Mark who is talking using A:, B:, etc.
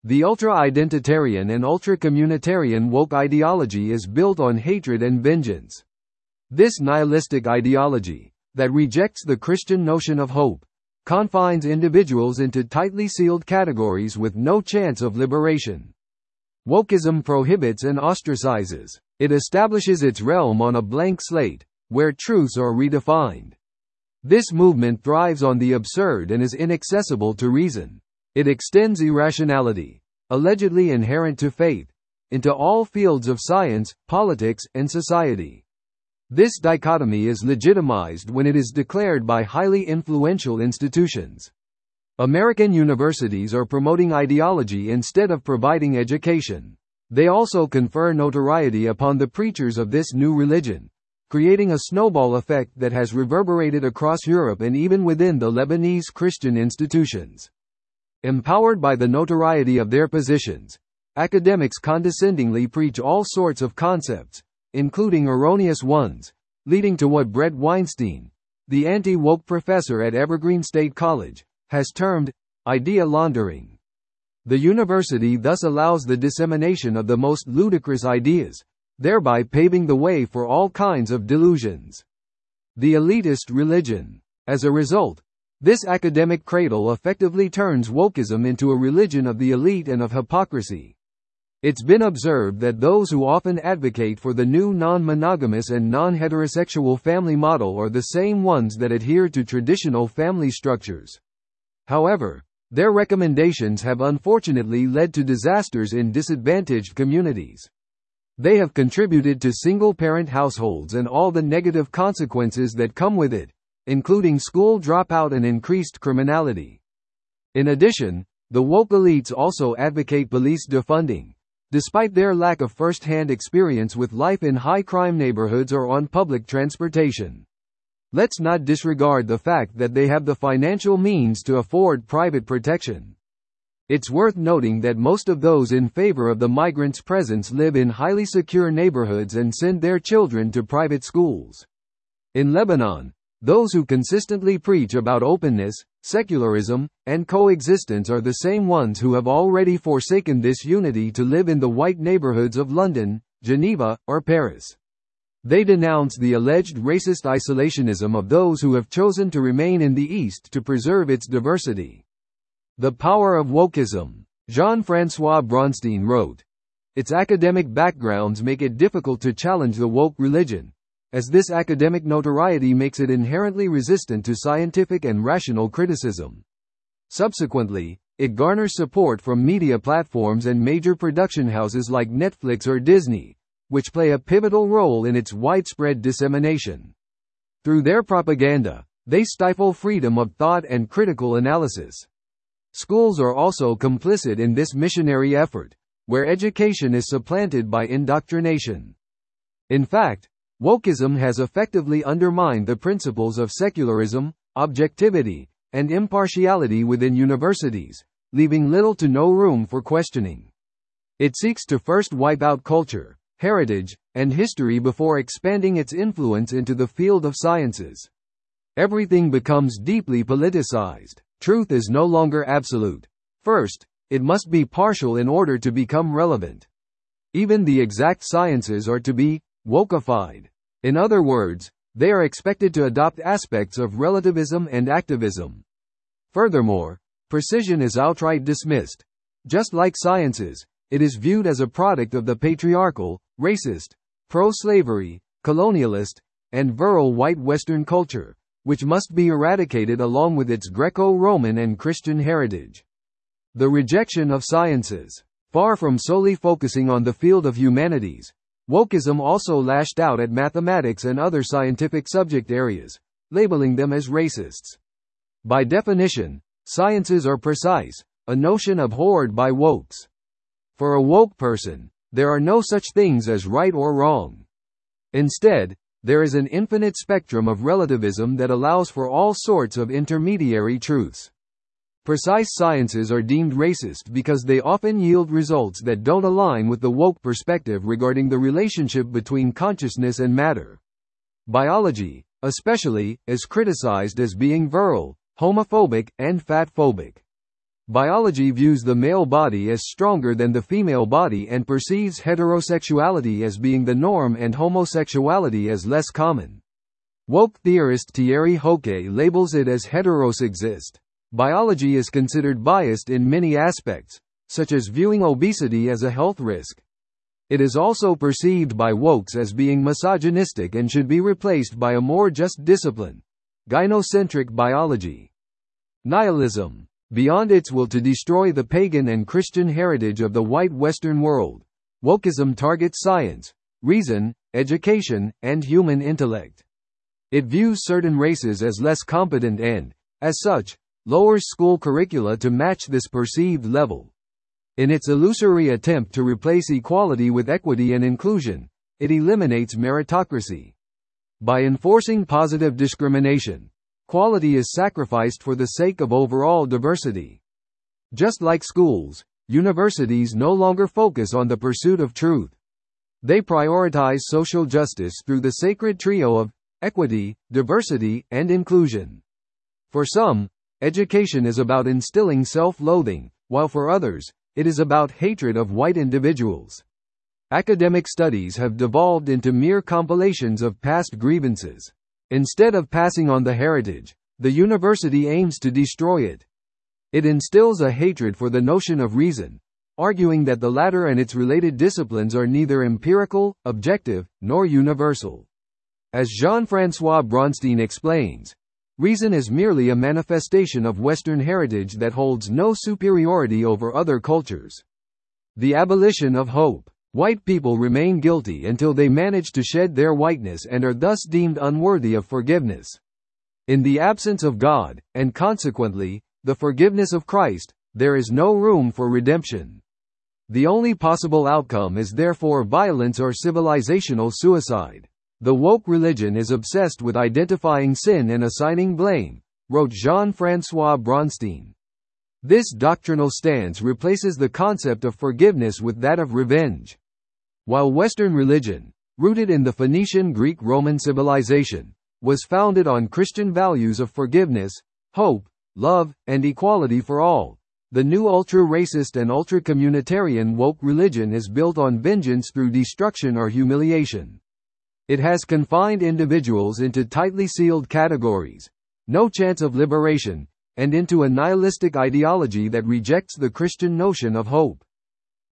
A: The ultra-identitarian and ultra-communitarian woke ideology is built on hatred and vengeance. This nihilistic ideology, that rejects the Christian notion of hope, confines individuals into tightly sealed categories with no chance of liberation. Wokeism prohibits and ostracizes. It establishes its realm on a blank slate, where truths are redefined. This movement thrives on the absurd and is inaccessible to reason. It extends irrationality, allegedly inherent to faith, into all fields of science, politics, and society. This dichotomy is legitimized when it is declared by highly influential institutions. American universities are promoting ideology instead of providing education. They also confer notoriety upon the preachers of this new religion, creating a snowball effect that has reverberated across Europe and even within the Lebanese Christian institutions. Empowered by the notoriety of their positions, academics condescendingly preach all sorts of concepts, including erroneous ones, leading to what Bret Weinstein, the anti-woke professor at Evergreen State College, has termed idea laundering. The university thus allows the dissemination of the most ludicrous ideas, thereby paving the way for all kinds of delusions. The elitist religion. As a result, this academic cradle effectively turns wokeism into a religion of the elite and of hypocrisy. It's been observed that those who often advocate for the new non-monogamous and non-heterosexual family model are the same ones that adhere to traditional family structures. However, their recommendations have unfortunately led to disasters in disadvantaged communities. They have contributed to single-parent households and all the negative consequences that come with it, including school dropout and increased criminality. In addition, the woke elites also advocate police defunding, despite their lack of first-hand experience with life in high-crime neighborhoods or on public transportation. Let's not disregard the fact that they have the financial means to afford private protection. It's worth noting that most of those in favor of the migrants' presence live in highly secure neighborhoods and send their children to private schools. In Lebanon, those who consistently preach about openness, secularism, and coexistence are the same ones who have already forsaken this unity to live in the white neighborhoods of London, Geneva, or Paris. They denounce the alleged racist isolationism of those who have chosen to remain in the East to preserve its diversity. The Power of Wokeism. Jean-François Bronstein wrote, "Its academic backgrounds make it difficult to challenge the woke religion, as this academic notoriety makes it inherently resistant to scientific and rational criticism. Subsequently, it garners support from media platforms and major production houses like Netflix or Disney, which play a pivotal role in its widespread dissemination. Through their propaganda, they stifle freedom of thought and critical analysis. Schools are also complicit in this missionary effort, where education is supplanted by indoctrination. In fact, wokeism has effectively undermined the principles of secularism, objectivity, and impartiality within universities, leaving little to no room for questioning. It seeks to first wipe out culture, heritage, and history before expanding its influence into the field of sciences. Everything becomes deeply politicized. Truth is no longer absolute. First, it must be partial in order to become relevant. Even the exact sciences are to be wokeified. In other words, they are expected to adopt aspects of relativism and activism. Furthermore, precision is outright dismissed. Just like sciences, it is viewed as a product of the patriarchal, racist, pro-slavery, colonialist, and virile white Western culture, which must be eradicated along with its Greco-Roman and Christian heritage. The rejection of sciences. Far from solely focusing on the field of humanities, wokeism also lashed out at mathematics and other scientific subject areas, labeling them as racists. By definition, sciences are precise, a notion abhorred by wokes. For a woke person, there are no such things as right or wrong. Instead, there is an infinite spectrum of relativism that allows for all sorts of intermediary truths. Precise sciences are deemed racist because they often yield results that don't align with the woke perspective regarding the relationship between consciousness and matter. Biology, especially, is criticized as being virile, homophobic, and fatphobic. Biology views the male body as stronger than the female body and perceives heterosexuality as being the norm and homosexuality as less common. Woke theorist Thierry Hoque labels it as heterosexist. Biology is considered biased in many aspects, such as viewing obesity as a health risk. It is also perceived by wokes as being misogynistic and should be replaced by a more just discipline, gynocentric biology. Nihilism. Beyond its will to destroy the pagan and Christian heritage of the white Western world, wokeism targets science, reason, education, and human intellect. It views certain races as less competent and, as such, lowers school curricula to match this perceived level. In its illusory attempt to replace equality with equity and inclusion, it eliminates meritocracy. By enforcing positive discrimination, quality is sacrificed for the sake of overall diversity. Just like schools, universities no longer focus on the pursuit of truth. They prioritize social justice through the sacred trio of equity, diversity, and inclusion. For some, education is about instilling self-loathing, while for others, it is about hatred of white individuals. Academic studies have devolved into mere compilations of past grievances. Instead of passing on the heritage, the university aims to destroy it. It instills a hatred for the notion of reason, arguing that the latter and its related disciplines are neither empirical, objective, nor universal. As Jean-François Bronstein explains, reason is merely a manifestation of Western heritage that holds no superiority over other cultures. The abolition of hope. White people remain guilty until they manage to shed their whiteness and are thus deemed unworthy of forgiveness. In the absence of God, and consequently, the forgiveness of Christ, there is no room for redemption. The only possible outcome is therefore violence or civilizational suicide. The woke religion is obsessed with identifying sin and assigning blame, wrote Jean-François Bronstein. This doctrinal stance replaces the concept of forgiveness with that of revenge. While Western religion, rooted in the Phoenician Greek-Roman civilization, was founded on Christian values of forgiveness, hope, love, and equality for all, the new ultra-racist and ultra-communitarian woke religion is built on vengeance through destruction or humiliation. It has confined individuals into tightly sealed categories, no chance of liberation, and into a nihilistic ideology that rejects the Christian notion of hope.